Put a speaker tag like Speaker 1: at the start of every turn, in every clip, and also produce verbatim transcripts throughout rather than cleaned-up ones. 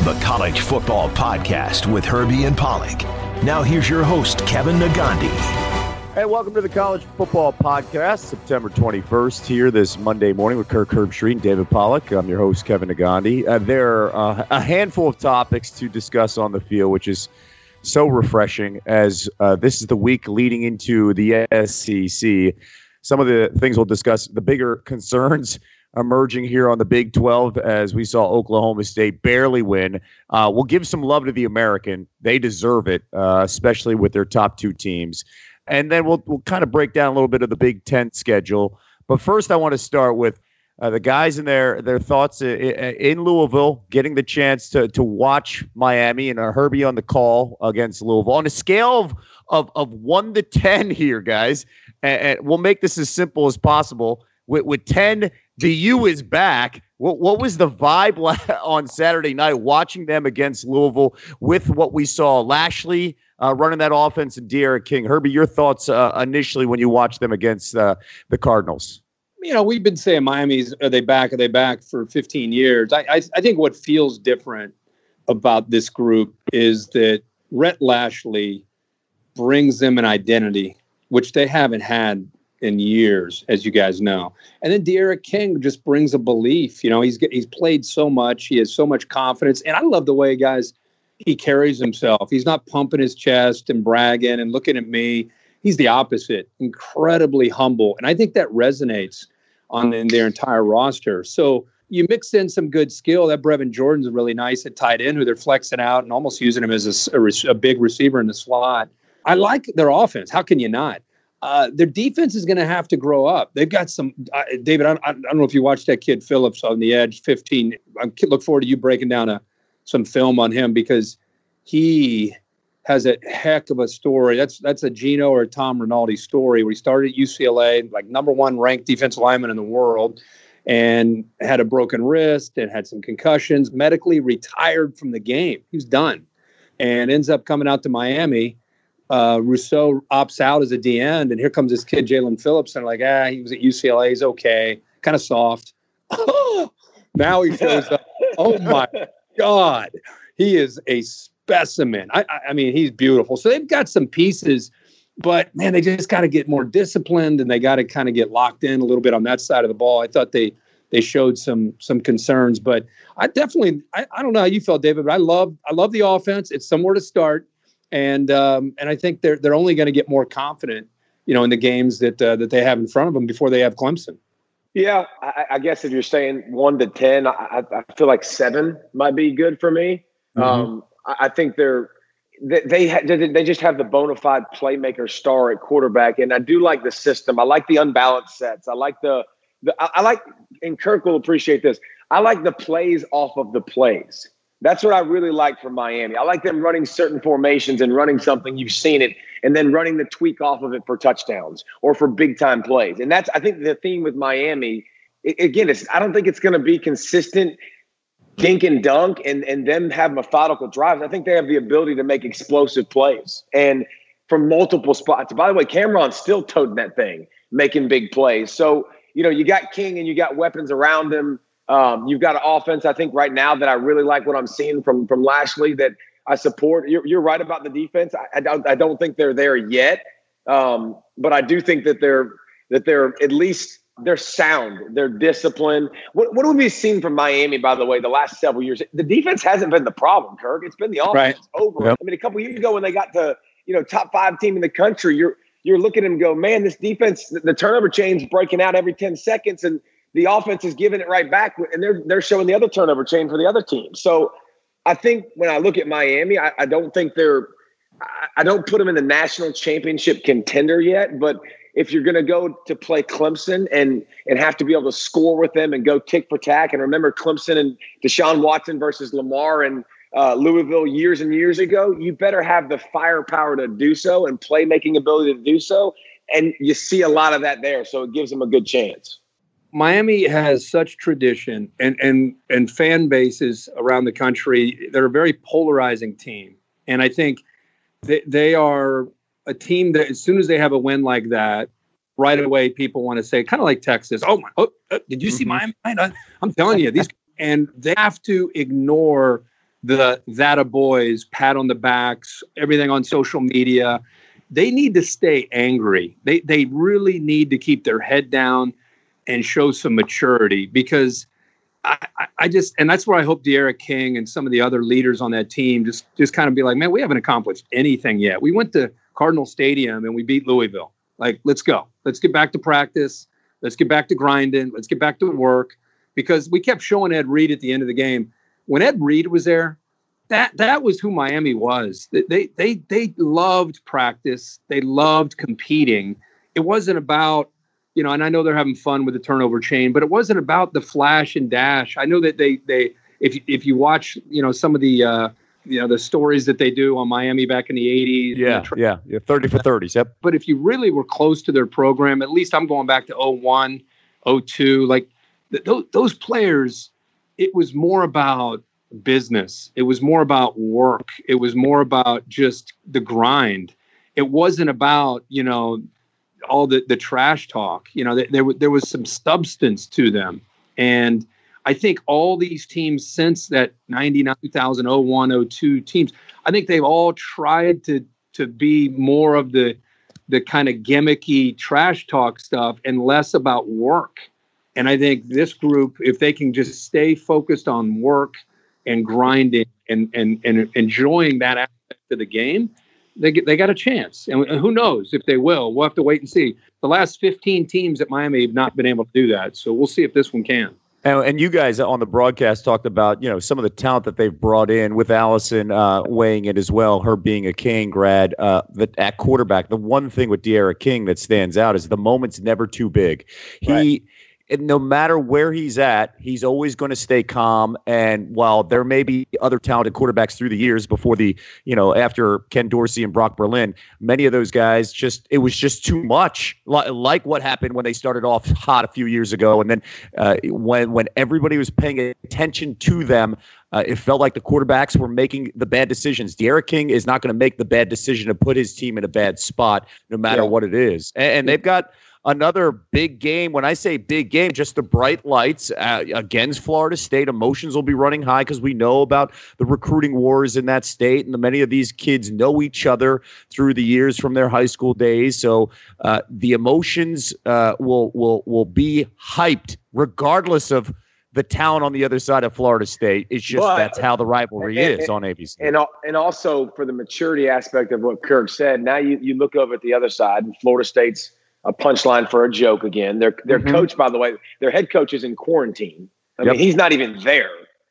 Speaker 1: the College Football Podcast with Herbie and Pollack. Now here's your host, Kevin Negandhi.
Speaker 2: Hey, welcome to the College Football Podcast, September twenty-first here this Monday morning with Kirk Herbstreit and David Pollack. I'm your host, Kevin Negandhi. Uh, there are uh, a handful of topics to discuss on the field, which is so refreshing as uh, this is the week leading into the S E C. Some of the things we'll discuss, the bigger concerns emerging here on the Big twelve as we saw Oklahoma State barely win. Uh, we'll give some love to the American. They deserve it, uh, especially with their top two teams. And then we'll we'll kind of break down a little bit of the Big Ten schedule. But first, I want to start with uh, the guys and their their thoughts in Louisville, getting the chance to to watch Miami and uh, Herbie on the call against Louisville. On a scale of of, of one to ten here, guys, and, and we'll make this as simple as possible. With, with ten, the U is back. What, what was the vibe on Saturday night watching them against Louisville with what we saw? Lashley uh, running that offense and D'Eriq King. Herbie, your thoughts uh, initially when you watched them against uh, the Cardinals?
Speaker 3: You know, we've been saying Miami's, are they back, are they back for fifteen years. I, I, I think what feels different about this group is that Rhett Lashley brings them an identity, which they haven't had in years, as you guys know. And then D'Eriq King just brings a belief. You know, he's he's played so much. He has so much confidence. And I love the way, guys, he carries himself. He's not pumping his chest and bragging and looking at me. He's the opposite, incredibly humble. And I think that resonates on in their entire roster. So you mix in some good skill. That Brevin Jordan's really nice at tight end, who they're flexing out and almost using him as a, a, a big receiver in the slot. I like their offense. How can you not? Uh, their defense is going to have to grow up. They've got some uh, – David, I, I don't know if you watched that kid Phillips on the edge, fifteen. I look forward to you breaking down a, some film on him because he has a heck of a story. That's that's a Gino or a Tom Rinaldi story where he started at U C L A, like number one ranked defensive lineman in the world, and had a broken wrist and had some concussions, medically retired from the game. He was done and ends up coming out to Miami. Uh, Rousseau opts out as a D end, and here comes this kid, Jalen Phillips, and like, ah, he was at U C L A, he's okay, kind of soft. Now he shows up. Oh my God, he is a specimen. I, I, I mean, he's beautiful. So they've got some pieces, but man, they just got to get more disciplined, and they got to kind of get locked in a little bit on that side of the ball. I thought they they showed some some concerns, but I definitely, I, I don't know how you felt, David, but I love I love the offense. It's somewhere to start. And um, and I think they're they're only going to get more confident, you know, in the games that uh, that they have in front of them before they have Clemson.
Speaker 4: Yeah, I, I guess if you're saying one to ten, I, I feel like seven might be good for me. Mm-hmm. Um, I, I think they're they they, ha- they just have the bona fide playmaker star at quarterback, and I do like the system. I like the unbalanced sets. I like the the I, I like, and Kirk will appreciate this. I like the plays off of the plays. That's what I really like from Miami. I like them running certain formations and running something, you've seen it, and then running the tweak off of it for touchdowns or for big-time plays. And that's, I think, the theme with Miami. It, again, it's, I don't think it's going to be consistent dink and dunk and, and them have methodical drives. I think they have the ability to make explosive plays and from multiple spots. By the way, Cameron's still toting that thing, making big plays. So, you know, you got King and you got weapons around him. Um, you've got an offense, I think, right now that I really like what I'm seeing from from Lashley that I support. You're, you're right about the defense. I, I, don't, I don't think they're there yet, um, but I do think that they're that they're at least they're sound, they're disciplined. What what have we seen from Miami, by the way, the last several years? The defense hasn't been the problem, Kirk. It's been the offense
Speaker 3: right.
Speaker 4: over.
Speaker 3: Yep.
Speaker 4: I mean, a couple years ago when they got to you know top five team in the country, you're you're looking at them and go, man, this defense, the turnover chain's breaking out every ten seconds, and the offense is giving it right back, and they're they're showing the other turnover chain for the other team. So I think when I look at Miami, I, I don't think they're – I don't put them in the national championship contender yet. But if you're going to go to play Clemson and and have to be able to score with them and go tick for tack, and remember Clemson and Deshaun Watson versus Lamar and uh, Louisville years and years ago, you better have the firepower to do so and playmaking ability to do so. And you see a lot of that there, so it gives them a good chance.
Speaker 3: Miami has such tradition and, and, and fan bases around the country. They're a very polarizing team. And I think they, they are a team that as soon as they have a win like that, right away people want to say, kind of like Texas, oh, my, oh, oh did you see mm-hmm. Miami? I'm telling you, these and they have to ignore the that a boys, pat on the backs, everything on social media. They need to stay angry. They they really need to keep their head down and show some maturity, because I, I just, and that's where I hope D'Eriq King and some of the other leaders on that team just, just kind of be like, man, we haven't accomplished anything yet. We went to Cardinal Stadium and we beat Louisville. Like, let's go. Let's get back to practice. Let's get back to grinding. Let's get back to work, because we kept showing Ed Reed at the end of the game. When Ed Reed was there, that that was who Miami was. They they they loved practice. They loved competing. It wasn't about, you know, and I know they're having fun with the turnover chain, but it wasn't about the flash and dash. I know that they, they, if if you watch, you know, some of the, uh, you know, the stories that they do on Miami back in the eighties.
Speaker 2: Yeah,
Speaker 3: tra-
Speaker 2: yeah, yeah, thirty for thirties. Yep.
Speaker 3: But if you really were close to their program, at least I'm going back to oh one, oh two, like th- those those players, it was more about business. It was more about work. It was more about just the grind. It wasn't about, you know, all the, the trash talk. You know, there, there, there was some substance to them. And I think all these teams since that ninety-nine, two thousand, oh one, oh two teams, I think they've all tried to to be more of the the kind of gimmicky trash talk stuff and less about work. And I think this group, if they can just stay focused on work and grinding and and, and enjoying that aspect of the game, they get, they got a chance. And who knows if they will. We'll have to wait and see. The last fifteen teams at Miami have not been able to do that. So we'll see if this one can.
Speaker 2: And, and you guys on the broadcast talked about, you know, some of the talent that they've brought in, with Allison uh, weighing in as well, her being a King grad, uh, that at quarterback. The one thing with D'Eriq King that stands out is the moment's never too big. He right. And no matter where he's at, he's always going to stay calm. And while there may be other talented quarterbacks through the years before the, you know, after Ken Dorsey and Brock Berlin, many of those guys just, it was just too much, like what happened when they started off hot a few years ago. And then uh, when, when everybody was paying attention to them, uh, it felt like the quarterbacks were making the bad decisions. D'Eriq King is not going to make the bad decision to put his team in a bad spot, no matter yeah. what it is. And, and they've got another big game. When I say big game, just the bright lights uh, against Florida State. Emotions will be running high because we know about the recruiting wars in that state, and the, many of these kids know each other through the years from their high school days. So uh, the emotions uh, will will will be hyped regardless of the talent on the other side of Florida State. It's just but, that's how the rivalry and, is and, on A B C.
Speaker 4: And and also for the maturity aspect of what Kirk said. Now you you look over at the other side, and Florida State's a punchline for a joke again. Their their mm-hmm. coach, by the way, their head coach is in quarantine. I yep. mean, he's not even there.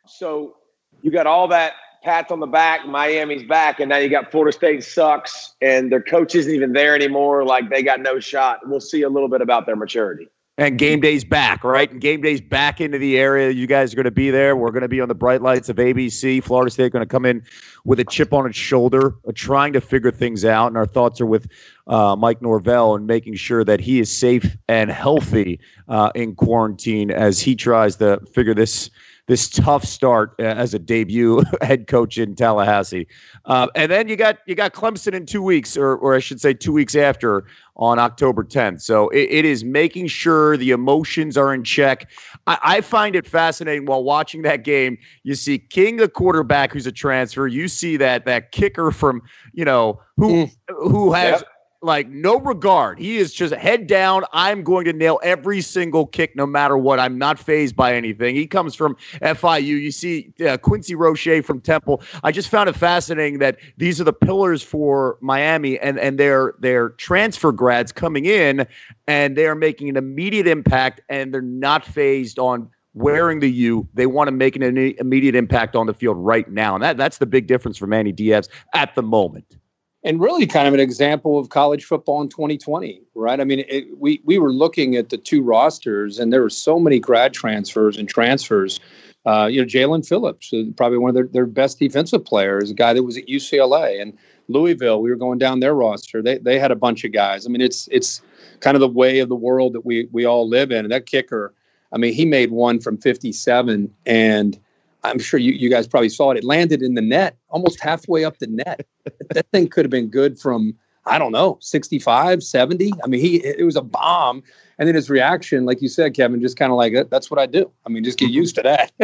Speaker 4: So you got all that pats on the back, Miami's back, and now you got Florida State sucks, and their coach isn't even there anymore. Like, they got no shot. We'll see a little bit about their maturity.
Speaker 2: And game day's back, right? And game day's back into the area. You guys are going to be there. We're going to be on the bright lights of A B C. Florida State going to come in with a chip on its shoulder, uh, trying to figure things out. And our thoughts are with uh, Mike Norvell and making sure that he is safe and healthy uh, in quarantine as he tries to figure this this tough start uh, as a debut head coach in Tallahassee. Uh, and then you got you got Clemson in two weeks, or or I should say two weeks after, on October tenth. So it, it is making sure the emotions are in check. I, I find it fascinating while watching that game. You see King, the quarterback, who's a transfer. You see that that kicker from, you know, who mm. who has yep. like no regard. He is just head down. I'm going to nail every single kick no matter what. I'm not fazed by anything. He comes from F I U. You see uh, Quincy Roche from Temple. I just found it fascinating that these are the pillars for Miami, and, and they're, they're transfer grads coming in, and they are making an immediate impact, and they're not fazed on wearing the U. They want to make an immediate impact on the field right now. And that, that's the big difference for Manny Diaz at the moment.
Speaker 3: And really kind of an example of college football in twenty twenty, right? I mean, it, we we were looking at the two rosters, and there were so many grad transfers and transfers. Uh, you know, Jalen Phillips, probably one of their, their best defensive players, a guy that was at U C L A. And Louisville, we were going down their roster. They they had a bunch of guys. I mean, it's it's kind of the way of the world that we we all live in. And that kicker, I mean, he made one from fifty-seven, and I'm sure you, you guys probably saw it. It landed in the net, almost halfway up the net. That thing could have been good from, I don't know, sixty-five, seventy. I mean, he it was a bomb. And then his reaction, like you said, Kevin, just kind of like, that's what I do. I mean, just get used to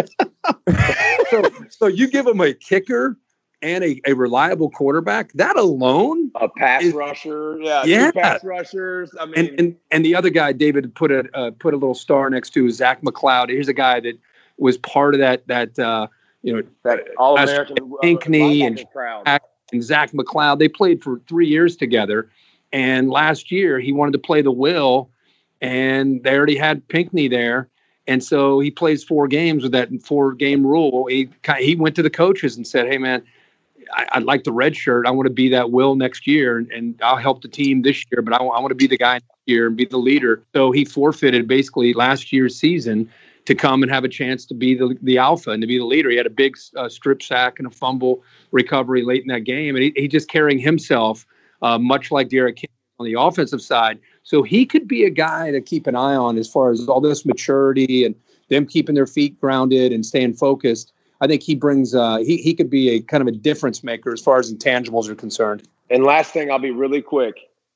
Speaker 3: that. so, so you give him a kicker and a, a reliable quarterback, that alone.
Speaker 4: A pass
Speaker 3: is,
Speaker 4: rusher. Yeah.
Speaker 3: yeah.
Speaker 4: Two pass rushers. I mean.
Speaker 3: And, and, and the other guy, David, put a uh, put a little star next to is Zach McCloud. Here's a guy that was part of that, that uh, you know,
Speaker 4: that All-American
Speaker 3: Pinkney and,
Speaker 4: crowd.
Speaker 3: and Zach McCloud. They played for three years together. And last year, he wanted to play the will. And they already had Pinkney there. And so he plays four games with that four-game rule. He he went to the coaches and said, hey, man, I, I'd like the red shirt. I want to be that Will next year, and, and I'll help the team this year, but I, I want to be the guy next year and be the leader. So he forfeited basically last year's season to come and have a chance to be the, the alpha and to be the leader. He had a big uh, strip sack and a fumble recovery late in that game, and he, he just carrying himself uh, much like Derek King on the offensive side. So he could be a guy to keep an eye on as far as all this maturity and them keeping their feet grounded and staying focused. I think he brings uh, he he could be a kind of a difference maker as far as intangibles are concerned.
Speaker 4: And last thing, I'll be really quick.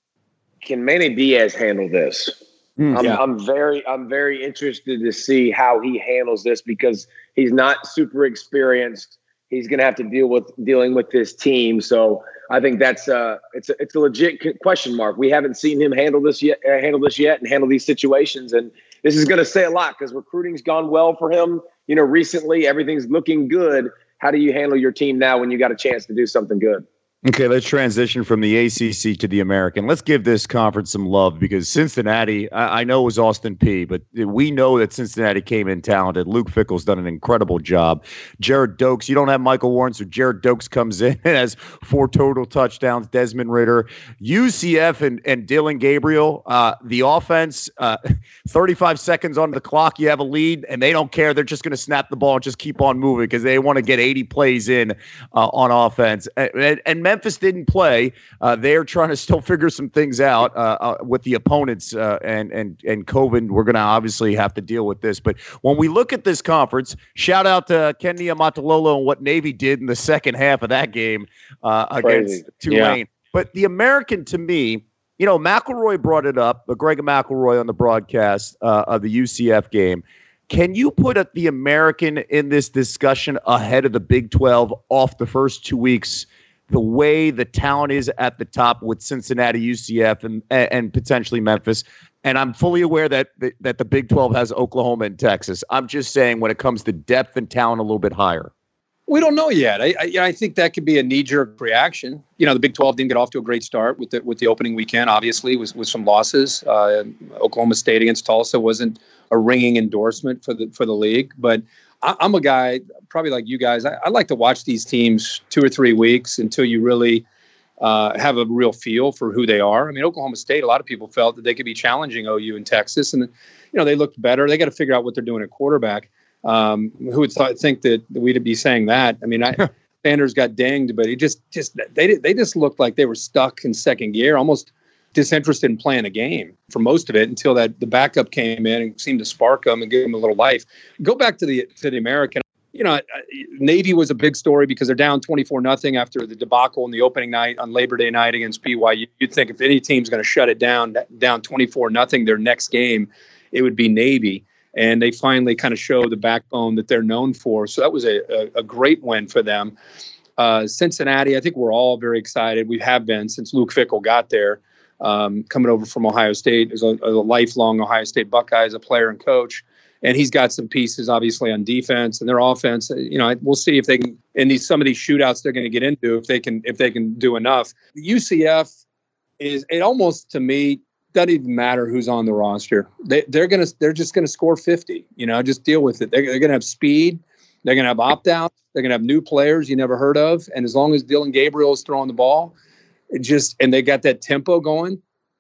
Speaker 4: Can Manny Diaz handle this? Mm, I'm, yeah. I'm very I'm very interested to see how he handles this because he's not super experienced. He's going to have to deal with dealing with this team. So I think that's uh it's a, it's a legit question mark. We haven't seen him handle this yet, uh, handle this yet, and handle these situations. And this is going to say a lot because recruiting's gone well for him. You know, recently everything's looking good. How do you handle your team now when you got a chance to do something good?
Speaker 2: Okay, let's transition from the A C C to the American. Let's give this conference some love because Cincinnati, I, I know it was Austin Peay, but we know that Cincinnati came in talented. Luke Fickell's done an incredible job. Jared Dokes, you don't have Michael Warren, so Jared Dokes comes in and has four total touchdowns. Desmond Ridder, U C F and, and Dylan Gabriel, uh, the offense, uh, thirty-five seconds on the clock, you have a lead, and they don't care. They're just going to snap the ball and just keep on moving because they want to get eighty plays in uh, on offense. And, and Memphis didn't play. Uh, they're trying to still figure some things out uh, uh, with the opponents uh, and and and COVID. We're going to obviously have to deal with this. But when we look at this conference, shout out to Ken Niumatalolo and what Navy did in the second half of that game uh, against Tulane. Yeah. But the American, to me, you know, McElroy brought it up, Greg McElroy on the broadcast uh, of the U C F game. Can you put a, the American in this discussion ahead of the Big twelve off the first two weeks? The way the talent is at the top with Cincinnati, U C F, and and potentially Memphis. And I'm fully aware that that the Big twelve has Oklahoma and Texas. I'm just saying when it comes to depth and talent a little bit higher.
Speaker 3: We don't know yet. I I, I think that could be a knee-jerk reaction. You know, the Big twelve didn't get off to a great start with the with the opening weekend, obviously, with, with some losses. Uh, Oklahoma State against Tulsa wasn't a ringing endorsement for the for the league, but I, I'm a guy, probably like you guys, I, I like to watch these teams two or three weeks until you really uh, have a real feel for who they are. I mean, Oklahoma State, a lot of people felt that they could be challenging O U and Texas, and you know they looked better. They got to figure out what they're doing at quarterback. Um, who would th- think that we'd be saying that? I mean, I, Sanders got dinged, but he just just they they just looked like they were stuck in second gear, almost disinterested in playing a game for most of it until that the backup came in and seemed to spark them and give them a little life. Go back to the to the American. You know, Navy was a big story because they're down twenty-four nothing after the debacle in the opening night on Labor Day night against B Y U. You'd think if any team's going to shut it down, down twenty-four nothing, their next game, it would be Navy. And they finally kind of show the backbone that they're known for. So that was a, a, a great win for them. Uh, Cincinnati, I think we're all very excited. We have been since Luke Fickell got there. Um, coming over from Ohio State as a, a lifelong Ohio State Buckeye as a player and coach. And he's got some pieces, obviously, on defense and their offense. You know, we'll see if they can, in these some of these shootouts they're going to get into, if they can if they can do enough. The U C F is, it almost, to me, doesn't even matter who's on the roster. They, they're going to, they're just going to score fifty, you know, just deal with it. They're, they're going to have speed. They're going to have opt-outs. They're going to have new players you never heard of. And as long as Dylan Gabriel is throwing the ball, it just, and they got that tempo going.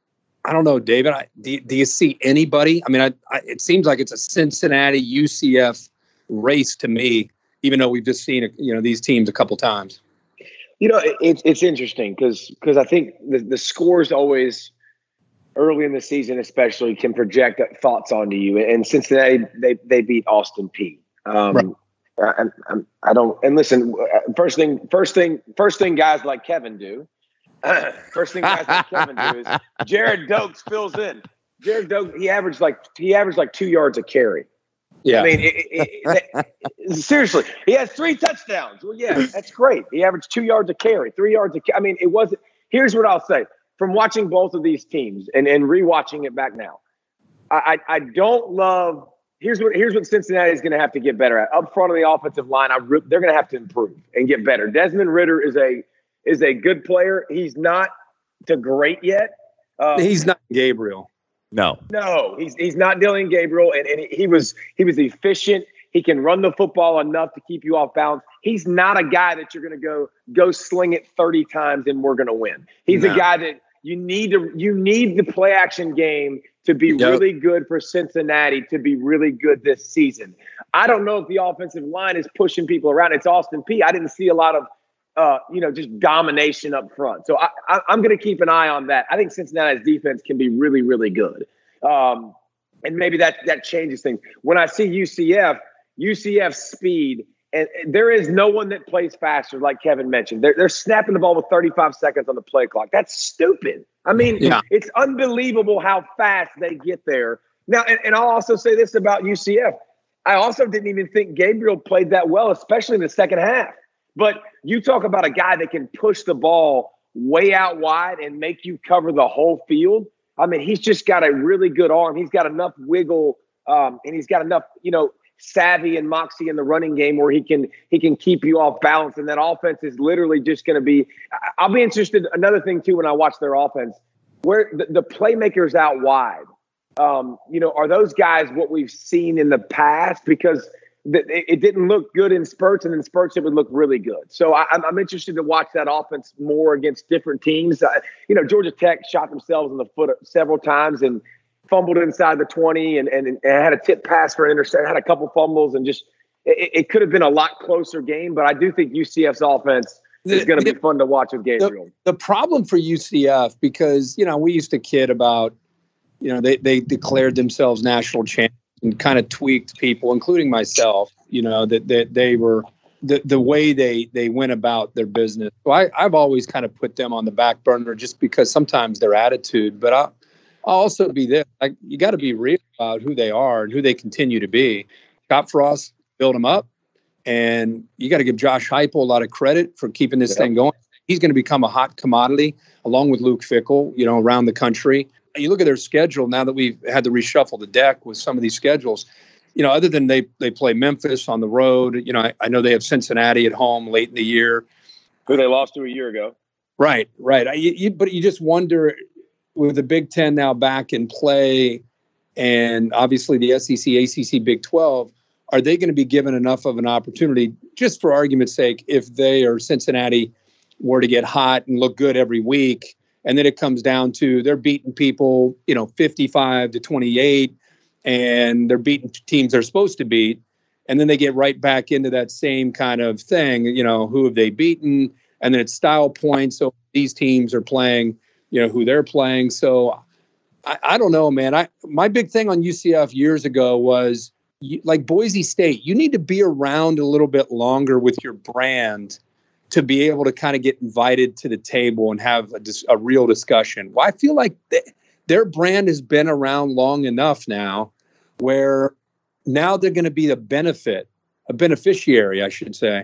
Speaker 3: I don't know, David. I, do, do you see anybody? I mean, I, I, it seems like it's a Cincinnati U C F race to me, even though we've just seen you know these teams a couple times.
Speaker 4: You know, it, it's it's interesting because because I think the, the scores always early in the season, especially, can project thoughts onto you. And Cincinnati, they they beat Austin Peay. Um, right. I, I, I don't. And listen, first thing, first thing, first thing, guys like Kevin do. First thing guys like Kevin do is Jared Dokes fills in. Jared Dokes, he averaged like he averaged like two yards a carry.
Speaker 3: Yeah.
Speaker 4: I mean, it, it, it, seriously, he has three touchdowns. Well, yeah, that's great. He averaged two yards a carry, three yards a carry. I mean, it wasn't. Here's what I'll say. From watching both of these teams and, and rewatching it back now, I, I, I don't love – here's what here's what Cincinnati is going to have to get better at. Up front of the offensive line, I, they're going to have to improve and get better. Desmond Ridder is a is a good player. He's not to great yet. Um,
Speaker 3: he's not Gabriel.
Speaker 2: No.
Speaker 4: No, he's he's not Dylan Gabriel, and, and he was he was efficient. He can run the football enough to keep you off balance. He's not a guy that you're going to go go sling it thirty times and we're going to win. He's no. a guy that you need to you need the play action game to be yep. really good for Cincinnati to be really good this season. I don't know if the offensive line is pushing people around. It's Austin Peay. I didn't see a lot of uh, you know just domination up front. So I, I, I'm going to keep an eye on that. I think Cincinnati's defense can be really really good, um, and maybe that that changes things. When I see U C F, U C F speed. And there is no one that plays faster, like Kevin mentioned. They're, they're snapping the ball with thirty-five seconds on the play clock. That's stupid. I mean, yeah. It's unbelievable how fast they get there. Now, and, and I'll also say this about U C F. I also didn't even think Gabriel played that well, especially in the second half. But you talk about a guy that can push the ball way out wide and make you cover the whole field. I mean, he's just got a really good arm. He's got enough wiggle, um, and he's got enough, you know, savvy and moxie in the running game where he can he can keep you off balance, and that offense is literally just going to be – I'll be interested – another thing, too, when I watch their offense, where the, the playmakers out wide, um, you know, are those guys what we've seen in the past? Because the, it, it didn't look good in spurts, and in spurts it would look really good. So I, I'm, I'm interested to watch that offense more against different teams. Uh, you know, Georgia Tech shot themselves in the foot several times and – fumbled inside the twenty and, and, and had a tip pass for an interception, had a couple fumbles, and just it, it could have been a lot closer game. But I do think U C F's offense is going to be fun to watch with Gabriel.
Speaker 3: The, the problem for U C F, because, you know, we used to kid about, you know, they, they declared themselves national champions and kind of tweaked people, including myself, you know, that, that they were the, the way they, they went about their business. So I, I've always kind of put them on the back burner just because sometimes their attitude, but I, I'll also be this. Like, you got to be real about who they are and who they continue to be. Scott Frost built them up, and you got to give Josh Heupel a lot of credit for keeping this yep. thing going. He's going to become a hot commodity along with Luke Fickell, you know, around the country. You look at their schedule now that we've had to reshuffle the deck with some of these schedules. You know, other than they they play Memphis on the road. You know, I, I know they have Cincinnati at home late in the year,
Speaker 4: who they lost to a year ago.
Speaker 3: Right, right. I, you, but you just wonder, with the Big Ten now back in play, and obviously the S E C, A C C, Big twelve, are they going to be given enough of an opportunity, just for argument's sake, if they or Cincinnati were to get hot and look good every week, and then it comes down to they're beating people, you know, fifty-five to twenty-eight, and they're beating teams they're supposed to beat, and then they get right back into that same kind of thing, you know, who have they beaten, and then it's style points, so these teams are playing, you know, who they're playing. So I, I don't know, man. I my big thing on U C F years ago was, you, like Boise State, you need to be around a little bit longer with your brand to be able to kind of get invited to the table and have a, a real discussion. Well, I feel like th- their brand has been around long enough now where now they're going to be the benefit, a beneficiary, I should say,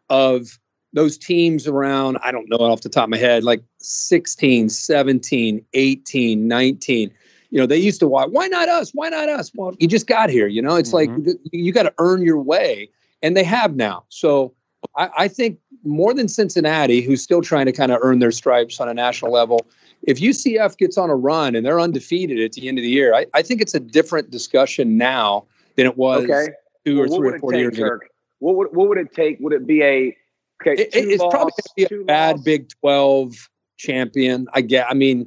Speaker 3: of those teams around, I don't know off the top of my head, like sixteen, seventeen, eighteen, nineteen. You know, they used to watch, why not us? Why not us? Well, you just got here. You know, it's mm-hmm. like you got to earn your way. And they have now. So I, I think more than Cincinnati, who's still trying to kind of earn their stripes on a national level, if U C F gets on a run and they're undefeated at the end of the year, I, I think it's a different discussion now than it was
Speaker 4: okay.
Speaker 3: two
Speaker 4: well,
Speaker 3: or three or four
Speaker 4: take,
Speaker 3: years
Speaker 4: Kirk?
Speaker 3: ago.
Speaker 4: What would, what would it take? Would it be a okay?
Speaker 3: It, it's loss, probably going to be a bad loss. Big twelve champion. I get. I mean,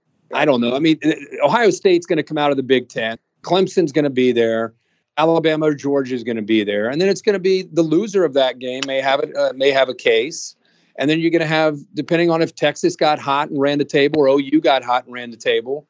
Speaker 3: I don't know. I mean, Ohio State's going to come out of the Big Ten. Clemson's going to be there. Alabama or Georgia is going to be there, and then it's going to be the loser of that game may have it uh, may have a case, and then you're going to have, depending on if Texas got hot and ran the table or O U got hot and ran the table.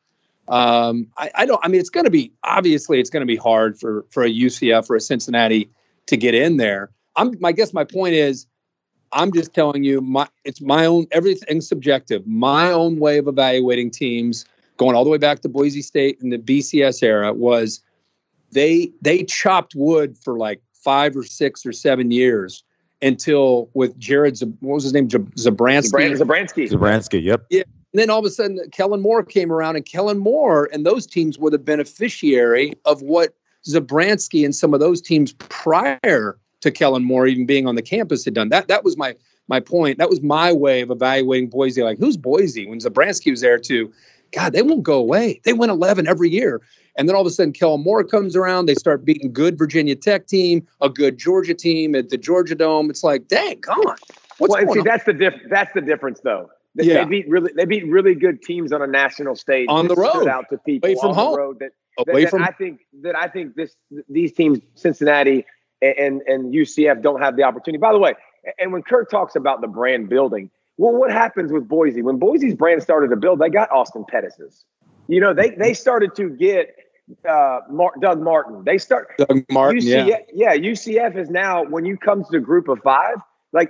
Speaker 3: Um, I, I don't. I mean, it's going to be obviously it's going to be hard for for a U C F or a Cincinnati to get in there. I'm. I guess my point is, I'm just telling you, my it's my own, everything's subjective. My own way of evaluating teams, going all the way back to Boise State in the B C S era, was they they chopped wood for like five or six or seven years until with Jared, what was his name, Zabransky?
Speaker 4: Zabransky.
Speaker 2: Zabransky, yep.
Speaker 3: Yeah. And then all of a sudden, Kellen Moore came around, and Kellen Moore and those teams were the beneficiary of what Zabransky and some of those teams prior to Kellen Moore even being on the campus had done. That that was my my point. That was my way of evaluating Boise. Like, who's Boise? When Zabransky was there too, God, they won't go away. They win eleven every year. And then all of a sudden, Kellen Moore comes around. They start beating good Virginia Tech team, a good Georgia team at the Georgia Dome. It's like, dang, come on. What's
Speaker 4: well,
Speaker 3: going
Speaker 4: see,
Speaker 3: on?
Speaker 4: that's the diff- That's the difference, though. They,
Speaker 3: Yeah.
Speaker 4: they beat really. They beat really good teams on a national stage
Speaker 3: On the
Speaker 4: that stood
Speaker 3: road.
Speaker 4: out to people
Speaker 3: Away from
Speaker 4: on
Speaker 3: home.
Speaker 4: the road. That,
Speaker 3: Away
Speaker 4: that,
Speaker 3: from
Speaker 4: that I think that I think this these teams, Cincinnati and, and and U C F, don't have the opportunity. By the way, and when Kirk talks about the brand building, well, what happens with Boise? When Boise's brand started to build, they got Austin Pettis's. You know, they they started to get uh, Mar- Doug Martin. They start
Speaker 3: Doug Martin,
Speaker 4: U C F,
Speaker 3: yeah.
Speaker 4: yeah. U C F is now, when you come to the group of five, like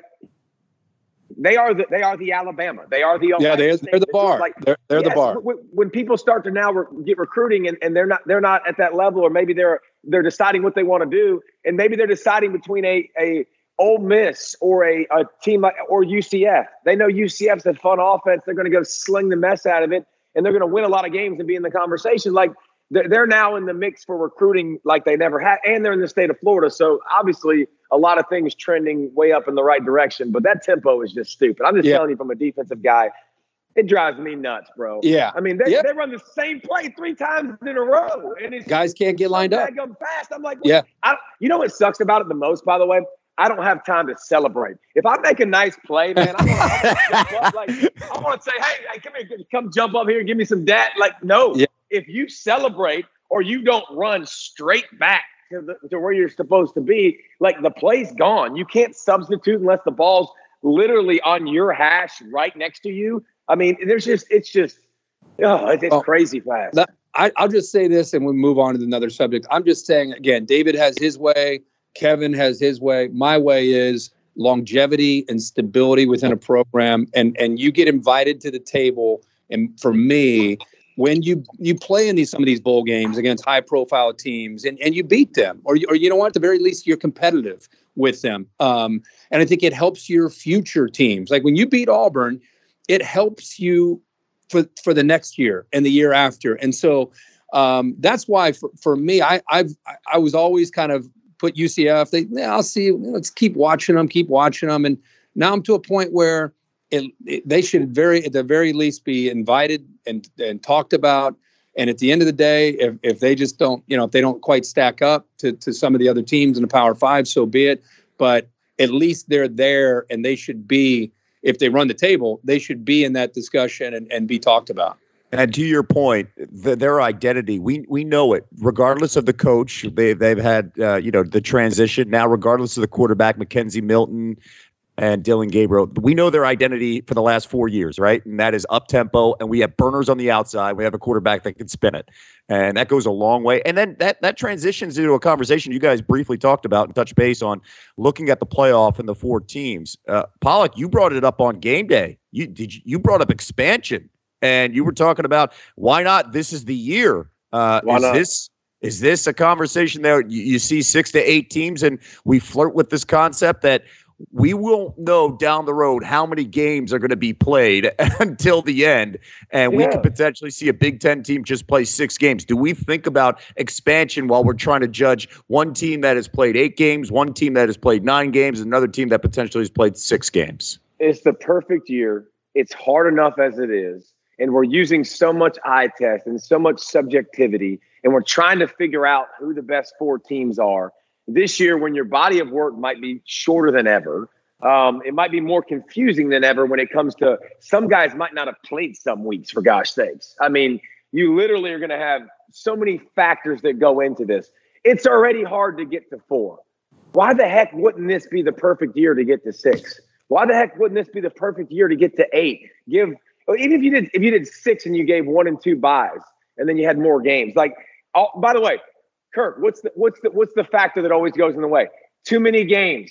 Speaker 4: they are the they are the Alabama. They are the
Speaker 3: Yeah,
Speaker 4: Ohio
Speaker 3: they're,
Speaker 4: State.
Speaker 3: they're the
Speaker 4: It's
Speaker 3: bar.
Speaker 4: like,
Speaker 3: they're they're the
Speaker 4: yes,
Speaker 3: bar.
Speaker 4: w- w- when people start to now re- get recruiting and, and they're not they're not at that level, or maybe they're they're deciding what they want to do, and maybe they're deciding between a a Ole Miss or a, a team like, or U C F. They know U C F's a fun offense. They're going to go sling the mess out of it, and they're going to win a lot of games and be in the conversation. Like they're, they're now in the mix for recruiting like they never had, and they're in the state of Florida. So obviously a lot of things trending way up in the right direction, but that tempo is just stupid. I'm just
Speaker 3: Yeah.
Speaker 4: telling you from a defensive guy, it drives me nuts, bro.
Speaker 3: Yeah.
Speaker 4: I mean, they,
Speaker 3: Yeah.
Speaker 4: they run the same play three times in a row, and it's
Speaker 3: Guys can't get lined up.
Speaker 4: I'm fast. I'm like,
Speaker 3: Yeah.
Speaker 4: I, you know what sucks about it the most, by the way? I don't have time to celebrate. If I make a nice play, man, I want to jump up. Like, I want to say, hey, hey, come here, come jump up here and give me some dat. Like, no.
Speaker 3: Yeah.
Speaker 4: If you celebrate or you don't run straight back to, the, to where you're supposed to be, like the play's gone. You can't substitute unless the ball's literally on your hash right next to you. I mean, there's just, it's just, oh, it's, it's
Speaker 3: Oh,
Speaker 4: crazy fast.
Speaker 3: That, I, I'll just say this and we'll move on to another subject. I'm just saying, again, David has his way. Kevin has his way. My way is longevity and stability within a program. And, and you get invited to the table. And for me, when you, you play in these, some of these bowl games against high profile teams and, and you beat them, or, you- or you know what, at the very least, you're competitive with them. Um, and I think it helps your future teams. Like when you beat Auburn, it helps you for, for the next year and the year after. And so um, that's why for, for me, I, I've, I was always kind of put U C F, they, yeah, I'll see, let's keep watching them, keep watching them. And now I'm to a point where it, it, they should very, at the very least be invited and, and talked about. And at the end of the day, if, if they just don't, you know, if they don't quite stack up to, to some of the other teams in the Power Five, so be it. But at least they're there, and they should be, if they run the table, they should be in that discussion and, and be talked about.
Speaker 2: And to your point, the, their identity, we we know it. Regardless of the coach, they they've had uh, you know the transition now. Regardless of the quarterback, Mackenzie Milton and Dylan Gabriel, we know their identity for the last four years, right? And that is up tempo, and we have burners on the outside. We have a quarterback that can spin it, and that goes a long way. And then that that transitions into a conversation you guys briefly talked about and touched base on, looking at the playoff and the four teams. Uh, Pollock, you brought it up on game day. You did you, you brought up expansion. And you were talking about why not? This is the year. Uh,
Speaker 4: Why
Speaker 2: is
Speaker 4: not?
Speaker 2: this is this a conversation that you, you see six to eight teams, and we flirt with this concept that we won't know down the road how many games are going to be played until the end, and we
Speaker 4: Yeah.
Speaker 2: could potentially see a Big Ten team just play six games. Do we think about expansion while we're trying to judge one team that has played eight games, one team that has played nine games, and another team that potentially has played six games?
Speaker 4: It's the perfect year. It's hard enough as it is. And we're using so much eye test and so much subjectivity, and we're trying to figure out who the best four teams are. This year, when your body of work might be shorter than ever, um, it might be more confusing than ever when it comes to some guys might not have played some weeks, for gosh sakes. I mean, you literally are going to have so many factors that go into this. It's already hard to get to four. Why the heck wouldn't this be the perfect year to get to six? Why the heck wouldn't this be the perfect year to get to eight? Give Well, even if you did, if you did six and you gave one and two buys, and then you had more games. Like, oh, by the way, Kirk, what's the what's the what's the factor that always goes in the way? Too many games,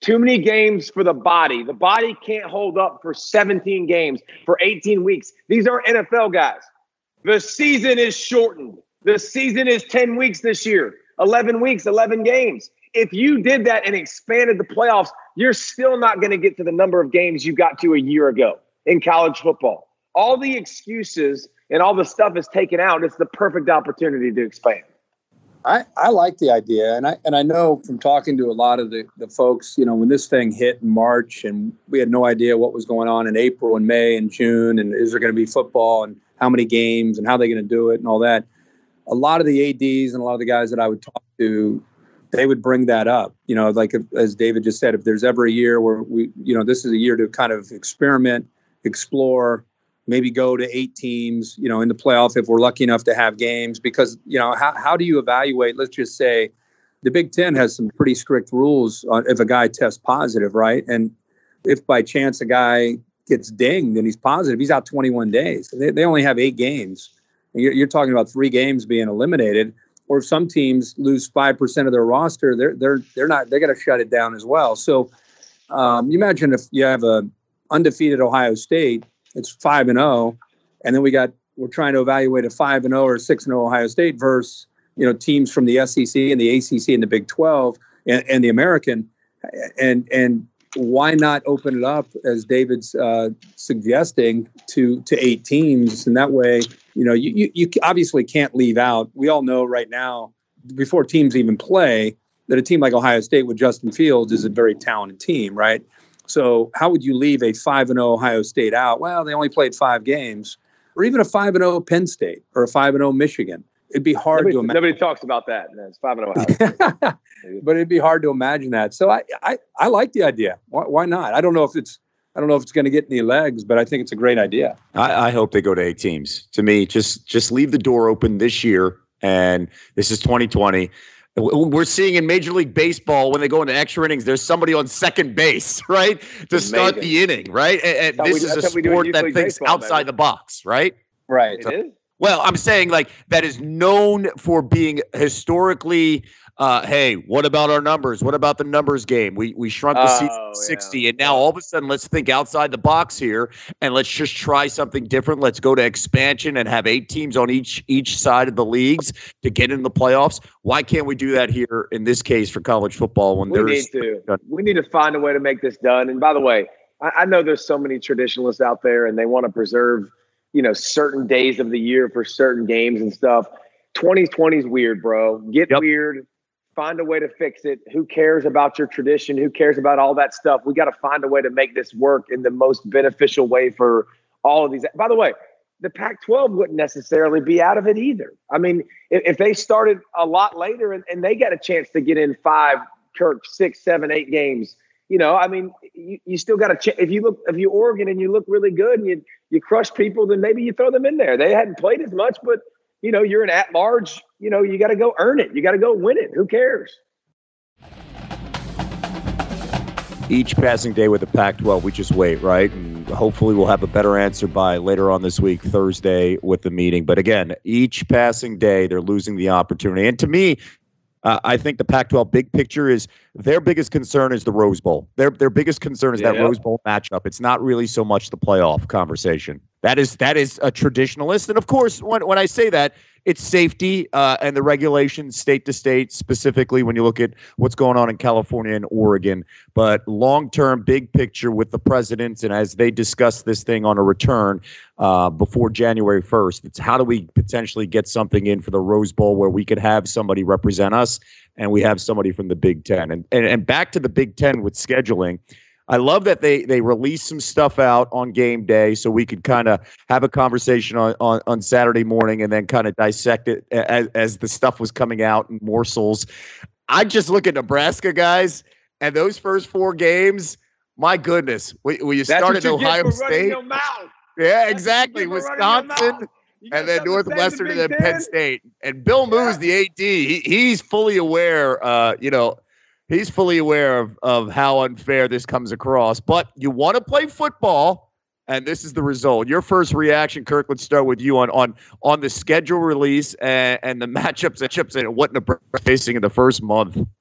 Speaker 4: Too many games for the body. The body can't hold up for seventeen games, for eighteen weeks. These are N F L guys. The season is shortened. The season is ten weeks this year, eleven weeks, eleven games. If you did that and expanded the playoffs, you're still not going to get to the number of games you got to a year ago in college football. All the excuses and all the stuff is taken out. It's the perfect opportunity to expand.
Speaker 3: I, I like the idea. And I and I know from talking to a lot of the, the folks, you know, when this thing hit in March and we had no idea what was going on in April and May and June, and is there going to be football and how many games and how they're going to do it and all that. A lot of the A Ds and a lot of the guys that I would talk to, they would bring that up. You know, like if, as David just said, if there's ever a year where we, you know, this is a year to kind of experiment, explore, maybe go to eight teams, you know, in the playoff if we're lucky enough to have games. Because, you know, how, how do you evaluate, let's just say, the Big Ten has some pretty strict rules on if a guy tests positive, right? And if by chance a guy gets dinged and he's positive, he's out twenty-one days. They, they only have eight games. And you're, you're talking about three games being eliminated. Or if some teams lose five percent of their roster, they're they're they're not they're going to shut it down as well. So um, you imagine if you have a undefeated Ohio State, it's five and zero, and then we got we're trying to evaluate a five and zero or six and zero Ohio State versus you know teams from the S E C and the A C C and the Big twelve and, and the American, and and why not open it up as David's uh, suggesting to to eight teams, and that way you know you, you you obviously can't leave out. We all know right now before teams even play that a team like Ohio State with Justin Fields is a very talented team, right? So how would you leave a five and zero Ohio State out? Well, they only played five games, or even a five and zero Penn State or a five and zero Michigan. It'd be hard
Speaker 4: nobody,
Speaker 3: to imagine.
Speaker 4: Nobody talks about that. It's five and Ohio.
Speaker 3: But it'd be hard to imagine that. So I, I, I like the idea. Why, why not? I don't know if it's I don't know if it's going to get any legs, but I think it's a great idea.
Speaker 2: I, I hope they go to eight teams. To me, just just leave the door open this year, and this is twenty twenty. We're seeing in Major League Baseball when they go into extra innings, there's somebody on second base, right, to Amazing. start the inning, right? And, and this we, is a sport that thinks baseball, outside man. the box, right?
Speaker 3: Right.
Speaker 4: It is?
Speaker 2: Well, I'm saying like that is known for being historically. Uh, hey, what about our numbers? What about the numbers game? We we shrunk the season
Speaker 4: oh,
Speaker 2: to sixty,
Speaker 4: yeah.
Speaker 2: and now all of a sudden, let's think outside the box here, and let's just try something different. Let's go to expansion and have eight teams on each each side of the leagues to get in the playoffs. Why can't we do that here in this case for college football? When
Speaker 4: we
Speaker 2: there's
Speaker 4: need to, we need to find a way to make this done. And by the way, I, I know there's so many traditionalists out there, and they want to preserve, you know, certain days of the year for certain games and stuff. twenty twenty is weird, bro. Get
Speaker 2: yep.
Speaker 4: weird. Find a way to fix it. Who cares about your tradition? Who cares about all that stuff? We got to find a way to make this work in the most beneficial way for all of these. By the way, the Pac twelve wouldn't necessarily be out of it either. I mean, if, if they started a lot later and, and they got a chance to get in five, Kirk, six, seven, eight games, you know, I mean, you, you still got to ch- if you look, if you Oregon and you look really good and you, you crush people, then maybe you throw them in there. They hadn't played as much, but you know, you're an at-large, you know, you got to go earn it. You got to go win it. Who cares?
Speaker 2: Each passing day with the Pac twelve, we just wait, right? And hopefully we'll have a better answer by later on this week, Thursday, with the meeting. But again, each passing day, they're losing the opportunity. And to me, uh, I think the Pac twelve big picture is their biggest concern is the Rose Bowl. Their their biggest concern is yeah. that Rose Bowl matchup. It's not really so much the playoff conversation. That is that is a traditionalist. And of course, when when I say that, it's safety uh, and the regulations state to state, specifically when you look at what's going on in California and Oregon. But long-term, big picture with the presidents, and as they discuss this thing on a return uh, before January first, it's how do we potentially get something in for the Rose Bowl where we could have somebody represent us and we have somebody from the Big Ten. And and, and back to the Big Ten with scheduling. I love that they they released some stuff out on game day so we could kind of have a conversation on, on, on Saturday morning and then kind of dissect it as, as the stuff was coming out in morsels. I just look at Nebraska, guys, and those first four games, my goodness. When you started Ohio State. Yeah, exactly. Wisconsin. And then Northwestern and then Penn State. And Bill Moos, the A D, he, he's fully aware, uh, you know, He's fully aware of, of how unfair this comes across. But you want to play football, and this is the result. Your first reaction, Kirk, let's start with you on on, on the schedule release and, and the matchups and chips and what Nebraska facing in the first month.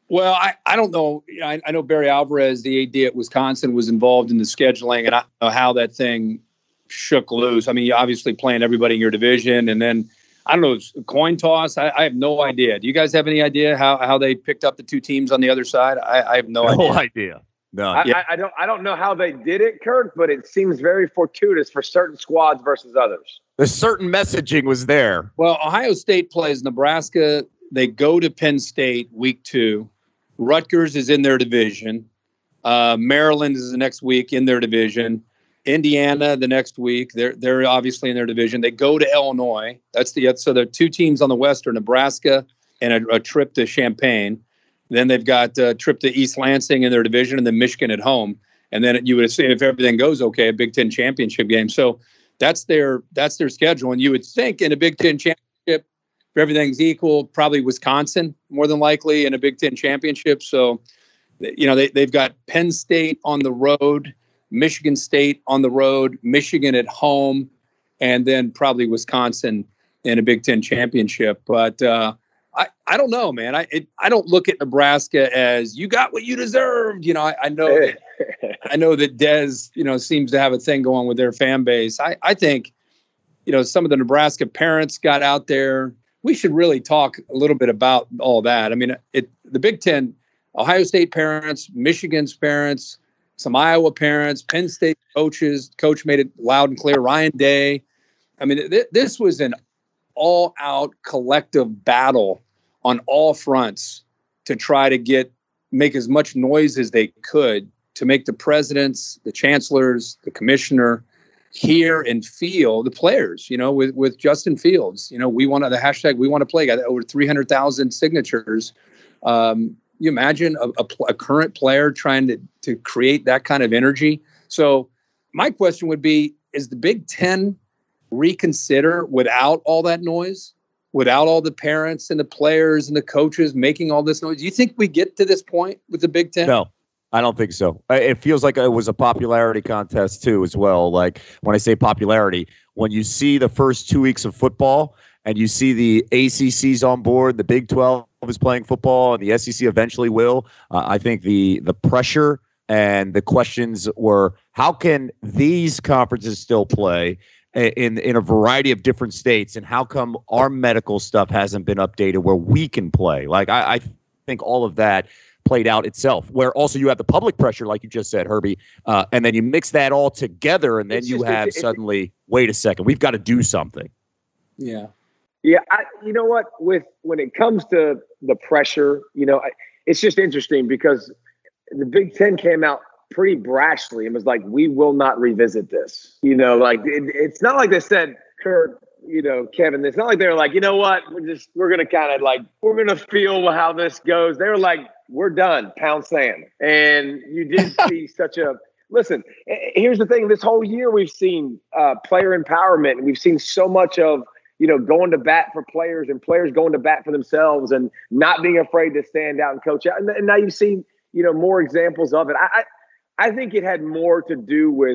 Speaker 3: Well, I, I don't know. I, I know Barry Alvarez, the A D at Wisconsin, was involved in the scheduling, and I don't know how that thing shook loose. I mean, you obviously playing everybody in your division, and then I don't know, coin toss. I, I have no idea. Do you guys have any idea how, how they picked up the two teams on the other side? I, I have no,
Speaker 2: no
Speaker 3: idea.
Speaker 2: idea. No,
Speaker 4: I,
Speaker 3: yeah.
Speaker 4: I, I don't. I don't know how they did it, Kirk, but it seems very fortuitous for certain squads versus others.
Speaker 2: The certain messaging was there.
Speaker 3: Well, Ohio State plays Nebraska. They go to Penn State week two. Rutgers is in their division. Uh, Maryland is the next week in their division. Indiana the next week. They're they're obviously in their division. They go to Illinois. That's the so there are two teams on the West are Nebraska and a, a trip to Champaign. Then they've got a trip to East Lansing in their division, and then Michigan at home. And then you would assume if everything goes okay, a Big Ten championship game. So that's their that's their schedule. And you would think in a Big Ten championship, if everything's equal, probably Wisconsin more than likely in a Big Ten championship. So, you know, they, they've got Penn State on the road, Michigan State on the road, Michigan at home, and then probably Wisconsin in a Big Ten championship. But uh, I, I don't know, man. I it, I don't look at Nebraska as you got what you deserved. You know, I, I know that, I know that Dez, you know, seems to have a thing going with their fan base. I, I think, you know, some of the Nebraska parents got out there. We should really talk a little bit about all that. I mean, it the Big Ten, Ohio State parents, Michigan's parents, some Iowa parents, Penn State coaches. Coach made it loud and clear. Ryan Day. I mean, th- this was an all-out collective battle on all fronts to try to get make as much noise as they could to make the presidents, the chancellors, the commissioner hear and feel the players. You know, with with Justin Fields, you know, we want to the hashtag we want to play got over three hundred thousand signatures. Um, you imagine a, a, a current player trying to to create that kind of energy. So my question would be: is the Big Ten reconsider without all that noise, without all the parents and the players and the coaches making all this noise? Do you think we get to this point with the Big Ten?
Speaker 2: No, I don't think so. It feels like it was a popularity contest too, as well. Like when I say popularity, when you see the first two weeks of football and you see the A C C's on board, the Big twelve is playing football, and the S E C eventually will. Uh, I think the the pressure and the questions were, how can these conferences still play in in a variety of different states, and how come our medical stuff hasn't been updated where we can play? Like I, I think all of that played out itself, where also you have the public pressure, like you just said, Herbie, uh, and then you mix that all together, and then it's you just, have it, it, suddenly, it, wait a second, we've got to do something.
Speaker 3: Yeah.
Speaker 4: Yeah, I, you know what? With when it comes to the pressure, you know, I, it's just interesting because the Big Ten came out pretty brashly and was like, we will not revisit this. You know, like it, it's not like they said, Kurt, you know, Kevin, it's not like they're like, you know what, we're just, we're going to kind of like, we're going to feel how this goes. They were like, we're done, pound sand. And you did see such a, listen, here's the thing. This whole year we've seen uh, player empowerment, and we've seen so much of, you know, going to bat for players and players going to bat for themselves and not being afraid to stand out and coach out. And, and now you've seen, you know, more examples of it. I, I I think it had more to do with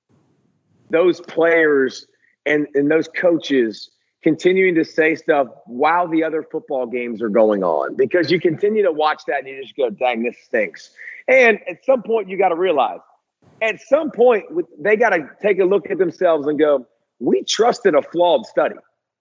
Speaker 4: those players and, and those coaches continuing to say stuff while the other football games are going on, because you continue to watch that and you just go, dang, this stinks. And at some point you got to realize, at some point they got to take a look at themselves and go, we trusted a flawed study.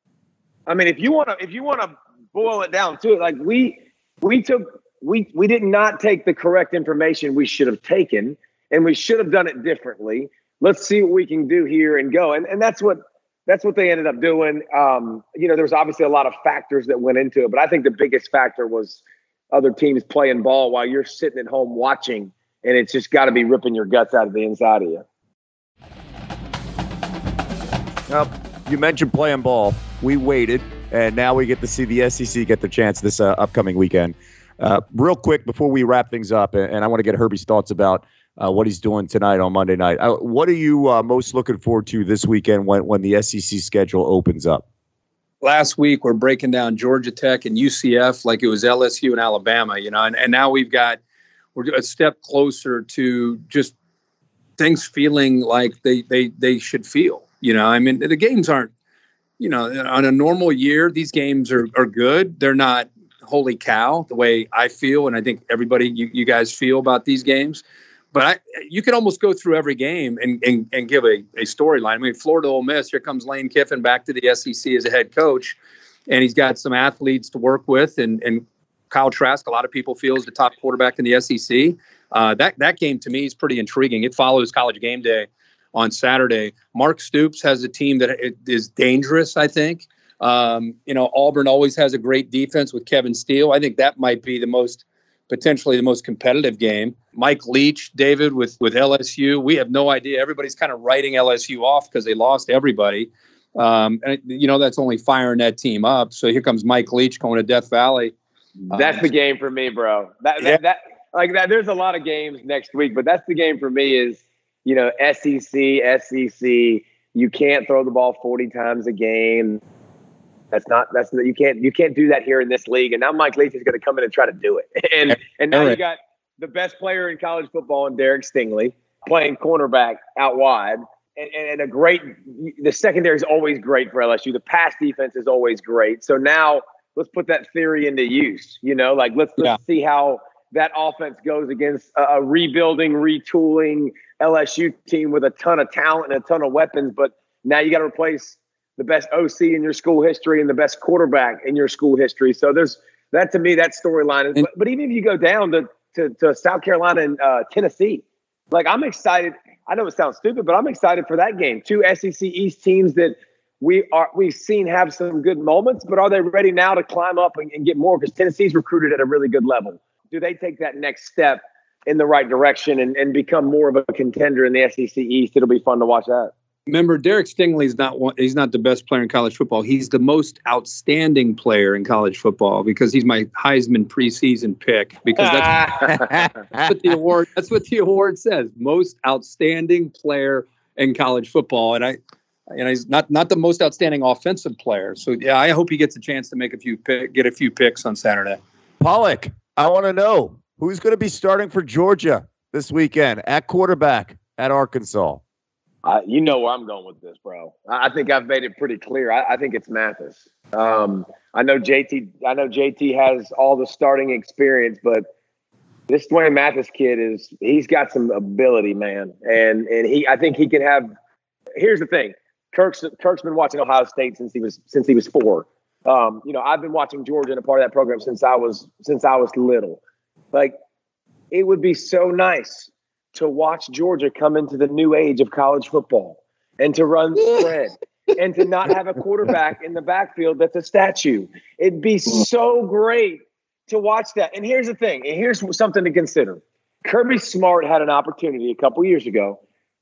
Speaker 4: I mean, if you want to, if you want to boil it down to it, like we, we took, we, we did not take the correct information we should have taken, and we should have done it differently. Let's see what we can do here and go. And and that's what that's what they ended up doing. Um, you know, there was obviously a lot of factors that went into it, but I think the biggest factor was other teams playing ball while you're sitting at home watching, and it's just got to be ripping your guts out of the inside of you.
Speaker 2: Well, you mentioned playing ball. We waited, and now we get to see the S E C get their chance this uh, upcoming weekend. Uh, real quick, before we wrap things up, and, and I want to get Herbie's thoughts about Uh, what he's doing tonight on Monday night. Uh, what are you uh, most looking forward to this weekend when, when the S E C schedule opens up?
Speaker 3: Last week, we're breaking down Georgia Tech and U C F like it was L S U and Alabama, you know, and, and now we've got, we're a step closer to just things feeling like they, they, they should feel, you know. I mean, the games aren't, you know, on a normal year, these games are, are good. They're not holy cow, the way I feel, and I think everybody, you, you guys feel about these games. But I, you can almost go through every game and, and, and give a, a storyline. I mean, Florida Ole Miss, here comes Lane Kiffin back to the S E C as a head coach, and he's got some athletes to work with. And, and Kyle Trask, a lot of people feel, is the top quarterback in the S E C. Uh, that, that game, to me, is pretty intriguing. It follows College Game Day on Saturday. Mark Stoops has a team that is dangerous, I think. Um, you know, Auburn always has a great defense with Kevin Steele. I think that might be the most, potentially the most competitive game. Mike Leach, David, with, with L S U. We have no idea. Everybody's kind of writing L S U off because they lost everybody. Um, and, you know, that's only firing that team up. So here comes Mike Leach going to Death Valley.
Speaker 4: That's
Speaker 3: um,
Speaker 4: the game for me, bro. That,
Speaker 3: yeah.
Speaker 4: that, that like that. There's a lot of games next week, but that's the game for me is, you know, S E C, S E C. You can't throw the ball forty times a game. That's not, that's you can't, you can't do that here in this league. And now Mike Leach is going to come in and try to do it. And, and now you got the best player in college football in Derek Stingley playing cornerback out wide. And, and a great, the secondary is always great for L S U. The pass defense is always great. So now let's put that theory into use, you know, like let's, let's yeah. see how that offense goes against a, a rebuilding, retooling L S U team with a ton of talent and a ton of weapons. But now you got to replace the best O C in your school history and the best quarterback in your school history. So there's that, to me, that storyline is, but, but even if you go down to, to, to South Carolina and uh, Tennessee, like I'm excited. I know it sounds stupid, but I'm excited for that game. Two S E C East teams that we are, we've seen have some good moments, but are they ready now to climb up and, and get more? Because Tennessee's recruited at a really good level. Do they take that next step in the right direction and, and become more of a contender in the S E C East? It'll be fun to watch that.
Speaker 3: Remember, Derek Stingley's not one, he's not the best player in college football. He's the most outstanding player in college football because he's my Heisman preseason pick. Because that's, that's what the award that's what the award says. Most outstanding player in college football. And I and he's not not the most outstanding offensive player. So yeah, I hope he gets a chance to make a few pick, get a few picks on Saturday.
Speaker 2: Pollock, I want to know who's going to be starting for Georgia this weekend at quarterback at Arkansas.
Speaker 4: Uh, you know where I'm going with this, bro. I, I think I've made it pretty clear. I, I think it's Mathis. Um, I know J T. I know J T has all the starting experience, but this Dwayne Mathis kid is—he's got some ability, man. And and he, I think he can have. Here's the thing: Kirk's Kirk's been watching Ohio State since he was since he was four. Um, you know, I've been watching Georgia and a part of that program since I was since I was little. Like, it would be so nice to watch Georgia come into the new age of college football and to run spread and to not have a quarterback in the backfield that's a statue. It'd be so great to watch that. And here's the thing, and here's something to consider. Kirby Smart had an opportunity a couple years ago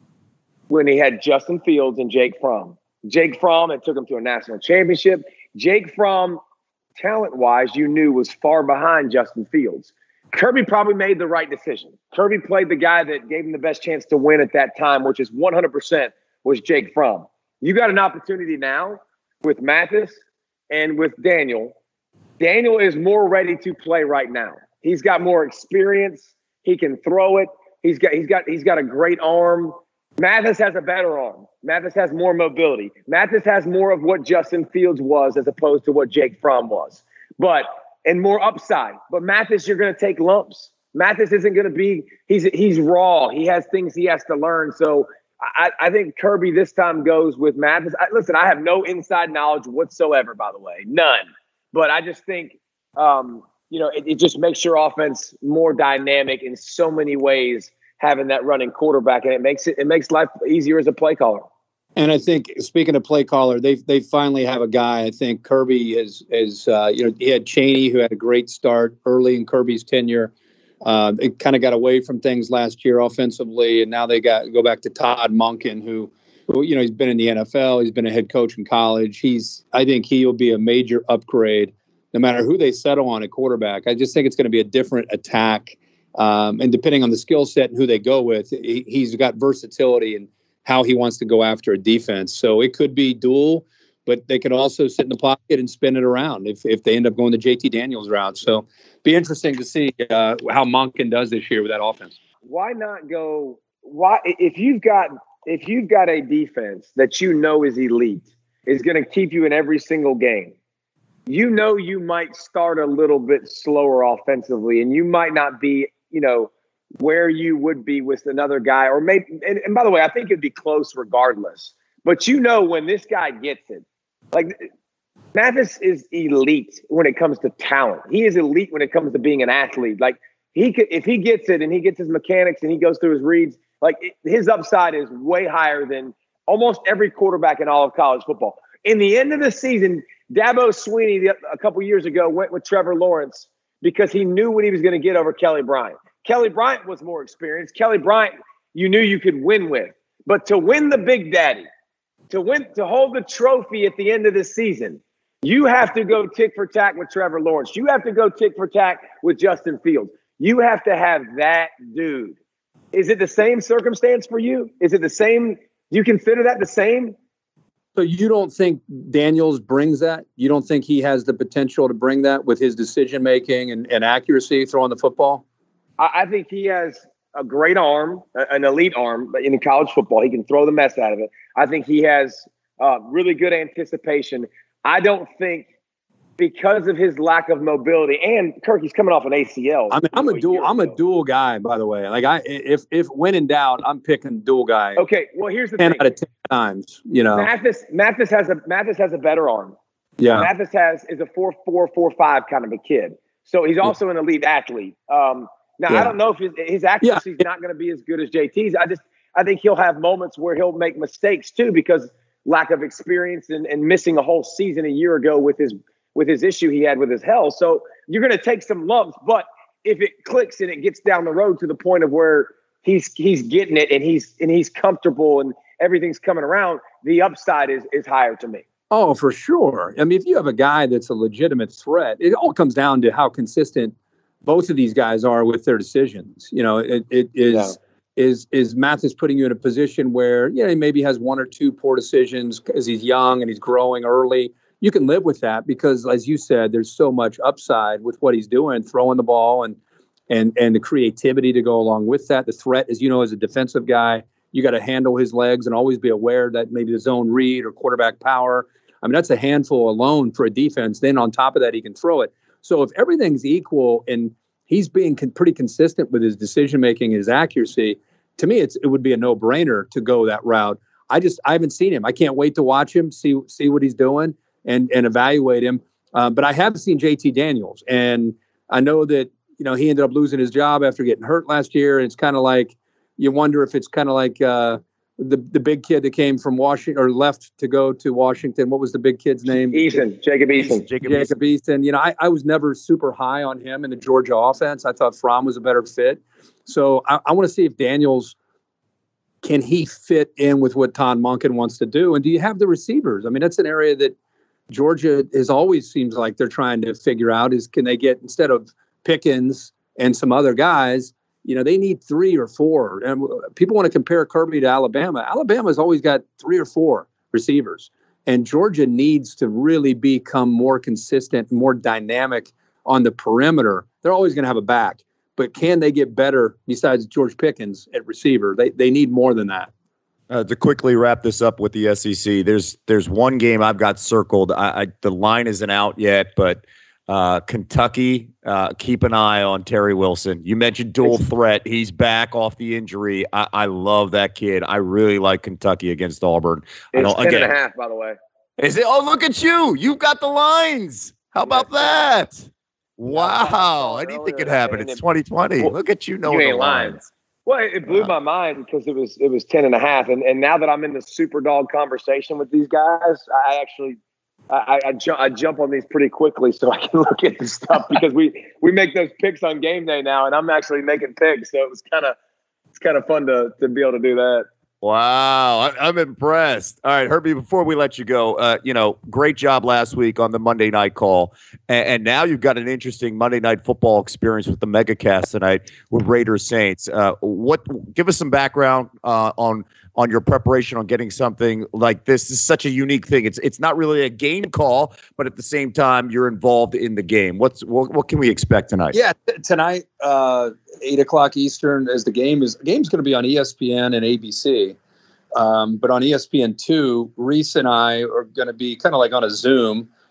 Speaker 4: when he had Justin Fields and Jake Fromm. Jake Fromm, it took him to a national championship. Jake Fromm, talent-wise, you knew was far behind Justin Fields. Kirby probably made the right decision. Kirby played the guy that gave him the best chance to win at that time, which is one hundred percent was Jake Fromm. You got an opportunity now with Mathis and with Daniel. Daniel is more ready to play right now. He's got more experience. He can throw it. He's got he's got he's got a great arm. Mathis has a better arm. Mathis has more mobility. Mathis has more of what Justin Fields was as opposed to what Jake Fromm was. But and more upside. But Mathis, you're going to take lumps. Mathis isn't going to be – he's he's raw. He has things he has to learn. So I, I think Kirby this time goes with Mathis. I, listen, I have no inside knowledge whatsoever, by the way. None. But I just think, um, you know, it, it just makes your offense more dynamic in so many ways, having that running quarterback. And it makes it it makes life easier as a play caller.
Speaker 3: And I think, speaking of play caller, they they finally have a guy. I think Kirby is is uh, you know he had Chaney, who had a great start early in Kirby's tenure. Uh, it kind of got away from things last year offensively, and now they got go back to Todd Monken, who, who you know he's been in the N F L, he's been a head coach in college. He's I think he will be a major upgrade, no matter who they settle on at quarterback. I just think it's going to be a different attack, um, and depending on the skill set and who they go with, he, he's got versatility and how he wants to go after a defense. So it could be dual, but they could also sit in the pocket and spin it around if if they end up going the J T Daniels route. So be interesting to see uh, how Monken does this year with that offense.
Speaker 4: Why not go? Why if you've got if you've got a defense that you know is elite, is going to keep you in every single game. you know you might start a little bit slower offensively, and you might not be, you know, where you would be with another guy. Or maybe, and, and by the way, I think it'd be close regardless. But you know when this guy gets it, like Mathis is elite when it comes to talent. He is elite when it comes to being an athlete. Like he could, if he gets it and he gets his mechanics and he goes through his reads, like it, his upside is way higher than almost every quarterback in all of college football. In the end of the season, Dabo Swinney a couple years ago went with Trevor Lawrence because he knew what he was going to get over Kelly Bryant. Kelly Bryant was more experienced. Kelly Bryant, you knew you could win with. But to win the Big Daddy, to win, to hold the trophy at the end of the season, you have to go tick for tack with Trevor Lawrence. You have to go tick for tack with Justin Fields. You have to have that dude. Is it the same circumstance for you? Is it the same? Do you consider that the same?
Speaker 3: So you don't think Daniels brings that? You don't think he has the potential to bring that with his decision making and, and accuracy throwing the football?
Speaker 4: I think he has a great arm, an elite arm, but in college football, he can throw the mess out of it. I think he has uh, really good anticipation. I don't think because of his lack of mobility, and Kirk, he's coming off an A C L.
Speaker 3: I mean, I'm a dual. I'm a dual guy, by the way. Like I, if if when in doubt, I'm picking dual guy.
Speaker 4: Okay, well here's the
Speaker 3: ten
Speaker 4: thing.
Speaker 3: out of ten times, you know.
Speaker 4: Mathis, Mathis has a Mathis has a better arm.
Speaker 3: Yeah.
Speaker 4: Mathis has is a four four four five kind of a kid, so he's also an elite athlete. Um, now
Speaker 3: yeah.
Speaker 4: I don't know if his, his accuracy is yeah. not going to be as good as J T's. I just I think he'll have moments where he'll make mistakes too because lack of experience and, and missing a whole season a year ago with his with his issue he had with his health. So you're going to take some lumps, but if it clicks and it gets down the road to the point of where he's he's getting it and he's and he's comfortable and everything's coming around, the upside is is higher to me.
Speaker 3: Oh, for sure. I mean, if you have a guy that's a legitimate threat, it all comes down to how consistent both of these guys are with their decisions. You know, it, it is yeah. is is Mathis putting you in a position where, yeah, he maybe has one or two poor decisions because he's young and he's growing early. You can live with that because, as you said, there's so much upside with what he's doing, throwing the ball and and and the creativity to go along with that. The threat, as you know, as a defensive guy, you got to handle his legs and always be aware that maybe the zone read or quarterback power. I mean, that's a handful alone for a defense. Then on top of that, he can throw it. So if everything's equal and he's being con- pretty consistent with his decision making, his accuracy, to me, it's it would be a no brainer to go that route. I just I haven't seen him. I can't wait to watch him, see see what he's doing. And, and evaluate him. Uh, but I have seen J T Daniels. And I know that, you know, he ended up losing his job after getting hurt last year. And it's kind of like, you wonder if it's kind of like uh, the the big kid that came from Washington or left to go to Washington. What was the big kid's name?
Speaker 4: Eason, Jacob Eason.
Speaker 3: Jacob, Jacob Eason. You know, I, I was never super high on him in the Georgia offense. I thought Fromm was a better fit. So I, I want to see if Daniels, can he fit in with what Todd Monken wants to do? And do you have the receivers? I mean, that's an area that Georgia is always seems like they're trying to figure out is can they get, instead of Pickens and some other guys, you know, they need three or four. And people want to compare Kirby to Alabama. Alabama's always got three or four receivers. And Georgia needs to really become more consistent, more dynamic on the perimeter. They're always going to have a back. But can they get better besides George Pickens at receiver? They they need more than that.
Speaker 2: Uh, to quickly wrap this up with the S E C, there's there's one game I've got circled. I, I the line isn't out yet, but uh, Kentucky, uh, keep an eye on Terry Wilson. You mentioned dual threat. He's back off the injury. I, I love that kid. I really like Kentucky against Auburn.
Speaker 4: It's
Speaker 2: I don't,
Speaker 4: ten
Speaker 2: again,
Speaker 4: and a half, by the way.
Speaker 2: Is it? Oh, look at you. You've got the lines. How about that? Wow. Anything could happen. It's twenty twenty. Look at you knowing the lines.
Speaker 4: Well, it blew my mind because it was it was ten and a half, and and now that I'm in the super dog conversation with these guys, I actually I, I, ju- I jump on these pretty quickly so I can look at this stuff because we we make those picks on game day now, and I'm actually making picks, so it was kind of it's kind of fun to to be able to do that.
Speaker 2: Wow, I, I'm impressed. All right, Herbie, before we let you go, uh, you know, great job last week on the Monday night call. And, and now you've got an interesting Monday night football experience with the MegaCast tonight with Raiders Saints. Uh, what? Give us some background uh, on on your preparation on getting something like this. This is such a unique thing. It's it's not really a game call, but at the same time, you're involved in the game. What's what, what can we expect tonight?
Speaker 3: Yeah, t- tonight, uh, eight o'clock Eastern, as the game is. The game's going to be on E S P N and A B C. Um, but on E S P N two, Reese and I are going to be kind of like on a Zoom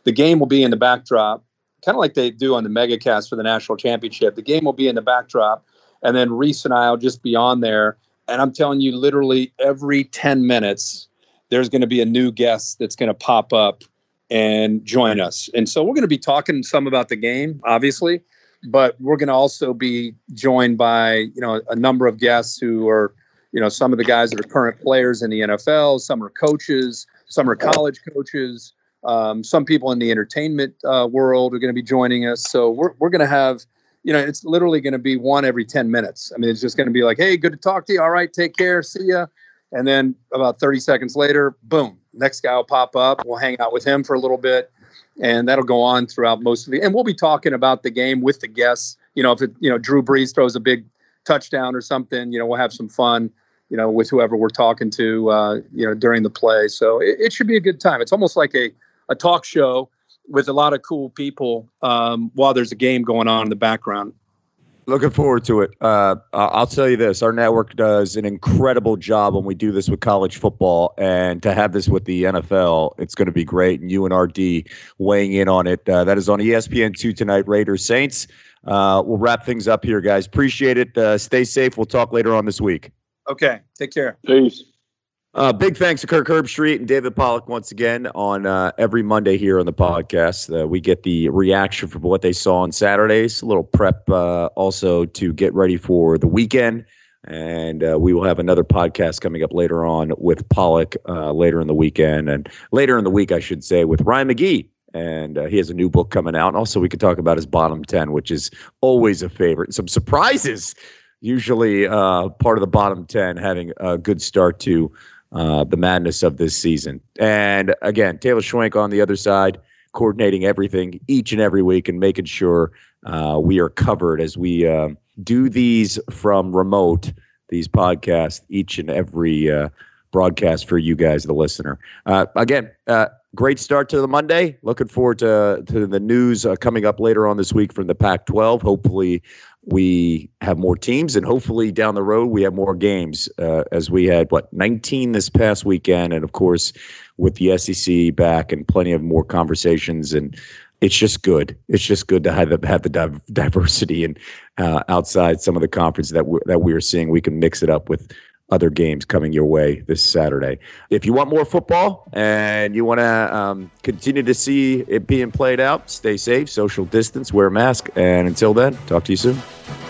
Speaker 3: the game will be in the backdrop, kind of like they do on the MegaCast for the national championship. The game will be in the backdrop, and then Reese and I will just be on there. And I'm telling you, literally every ten minutes, there's going to be a new guest that's going to pop up and join us. And so we're going to be talking some about the game, obviously, but we're going to also be joined by, you know, a number of guests who are, you know, some of the guys that are current players in the N F L, some are coaches, some are college coaches, um, some people in the entertainment uh, world are going to be joining us. So we're we're going to have, you know, it's literally going to be one every ten minutes. I mean, it's just going to be like, hey, good to talk to you. All right, take care. See ya. And then about thirty seconds later, boom, next guy will pop up. We'll hang out with him for a little bit, and that'll go on throughout most of the, and we'll be talking about the game with the guests. You know, if it, you know, Drew Brees throws a big touchdown or something, you know, we'll have some fun, you know, with whoever we're talking to, uh, you know, during the play. So it, it should be a good time. It's almost like a, a talk show with a lot of cool people um, while there's a game going on in the background.
Speaker 2: Looking forward to it. Uh, I'll tell you this. Our network does an incredible job when we do this with college football. And to have this with the N F L, it's going to be great. And you and R D weighing in on it. Uh, that is on E S P N two tonight, Raiders Saints. Uh, we'll wrap things up here, guys. Appreciate it. Uh, stay safe. We'll talk later on this week.
Speaker 3: Okay. Take care.
Speaker 4: Peace.
Speaker 2: Uh, big thanks to Kirk Herbstreit and David Pollack once again on uh, every Monday here on the podcast. Uh, we get the reaction from what they saw on Saturdays, a little prep uh, also to get ready for the weekend. And uh, we will have another podcast coming up later on with Pollack uh, later in the weekend and later in the week, I should say, with Ryan McGee. And uh, he has a new book coming out. And also we could talk about his bottom ten, which is always a favorite. Some surprises, usually uh, part of the bottom ten, having a good start to Uh, the madness of this season. And again, Taylor Schwenk on the other side, coordinating everything each and every week and making sure uh, we are covered as we uh, do these from remote, these podcasts, each and every uh, broadcast for you guys, the listener. Uh, again, uh, great start to the Monday. Looking forward to, to the news uh, coming up later on this week from the Pac twelve. Hopefully we have more teams, and hopefully down the road we have more games uh, as we had, what, nineteen this past weekend. And, of course, with the S E C back and plenty of more conversations. And it's just good. It's just good to have the, have the div- diversity and uh, outside some of the conference that we're, that we're seeing. We can mix it up with other games coming your way this Saturday. If you want more football and you want to um, continue to see it being played out, stay safe, social distance, wear a mask. And until then, talk to you soon.